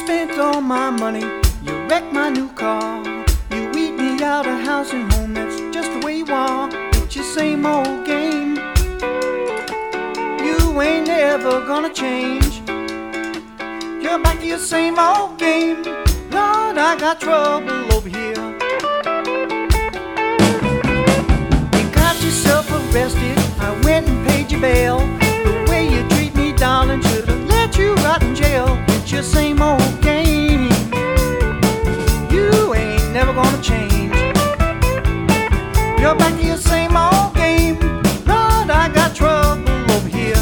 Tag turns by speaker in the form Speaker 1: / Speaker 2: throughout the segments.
Speaker 1: spent all my money, you wrecked my new car. You weed me out of house and home, that's just the way you are. It's your same old game. You ain't never gonna change. You're back to your same old game. Lord, I got trouble over here. You got yourself arrested, I went and paid your bail. The way you treat me, darling, should've let you rot in jail. It's your same old game. You ain't never gonna change. You're back to your same old game. Lord, I got trouble over here.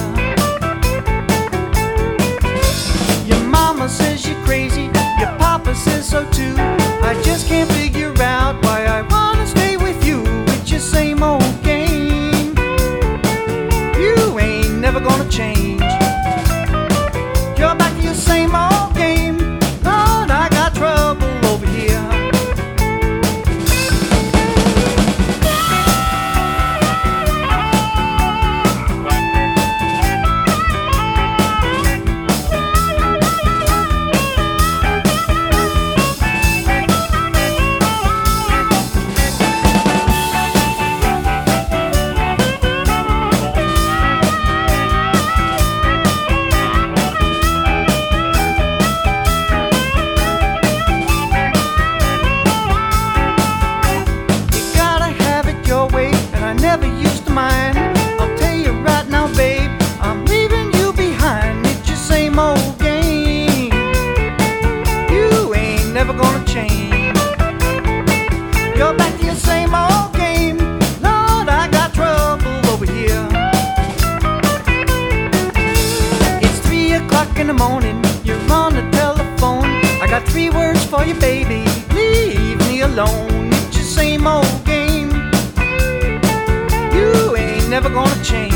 Speaker 1: Your mama says you're crazy, your papa says so too. I just can't figure out why I wanna stay with you. It's your same old game. You ain't never gonna change. You're back to your same old game. Lord, I got trouble over here. Never used to mind. I'll tell you right now, babe, I'm leaving you behind. It's your same old game. You ain't never gonna change. You're back to your same old game. Lord, I got trouble over here. It's 3 o'clock in the morning, you're on the telephone. I got 3 words for you, baby, leave me alone. It's your same old game. You ain't never gonna change.